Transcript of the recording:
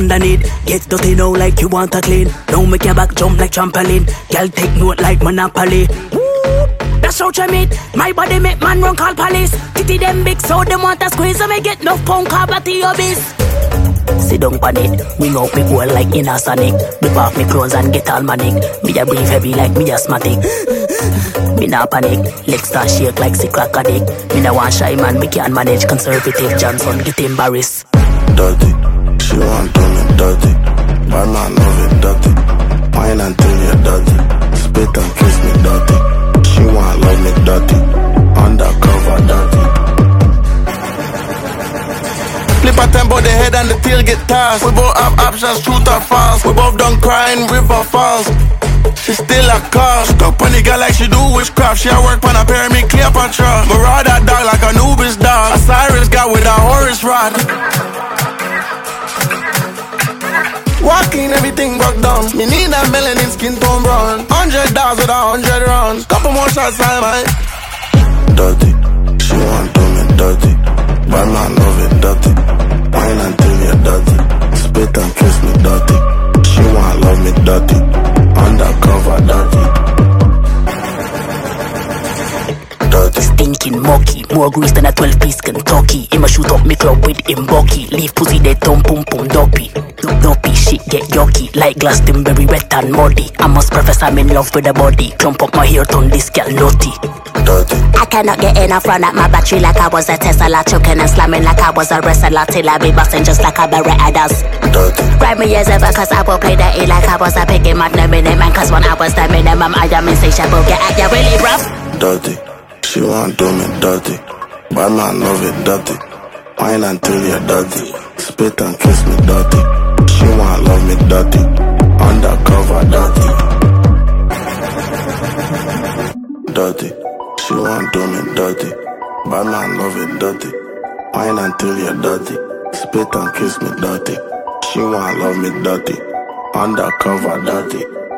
underneath. Get dirty now like you want to clean. Now make your back jump like trampoline. Girl take note like Monopoly. That's how you meet. My body make man run call police. Titty them big so them want to squeeze. So me get enough pound car batty obese. Sit down pan it. Wing out me goal like in a Sonic. Whip off me clothes and get all manic. Me a breathe heavy like me asthmatic. Me nah panic. Legs start shake like sick crack addict. Me nah want shy man. Me can't manage conservative. Johnson get embarrassed. Dirty. She want to me dirty. But man love it dirty. Wine until you're dirty. Spit and kiss me dirty. She want love me dirty. Undercover dirty. Flip a tempo, the head and the tail get tossed. We both have options, truth or false. We both done crying, river falls. She still a call. Stuck on the girl like she do witchcraft. She a work on a pyramid, Cleopatra. Marauder dog like a Anubis dog. Osiris got with a Horus rod. Walking, everything broke down. Me need a melanin skin tone brown. 100 dollars with 100 rounds. Couple more shots, I might. Dirty, she want to me dirty. But man love it dirty. Wine until you're dirty. Spit and kiss me dirty. She want love me dirty. Undercover dirty. Dirty. Stinking mucky. More grease than a 12-piece Kentucky. I'ma shoot up me club with him bucky. Leave pussy dead thumb pum pum dopey. Dopey shit get yucky. Like Glastonbury wet and muddy. I must profess I'm in love with the body. Clump up my hair turn this girl nutty. Dirty. I cannot get enough run at my battery like I was a Tesla. Choking and slamming like I was a wrestler. Till I be busting just like a Beretta does. Dirty. Grab me as ever cause I will play the E like I was a piggy magnum in it man. Cause when I was the minimum I am insatiable. Get at you really rough. Dirty. She want to me dirty. But man love it dirty. Wine until you're dirty. Spit and kiss me dirty. She want love me dirty. Undercover dirty. Dirty. She want to me dirty. But man love it dirty. Wine until you're dirty. Spit and kiss me dirty. She want love me dirty. Undercover dirty.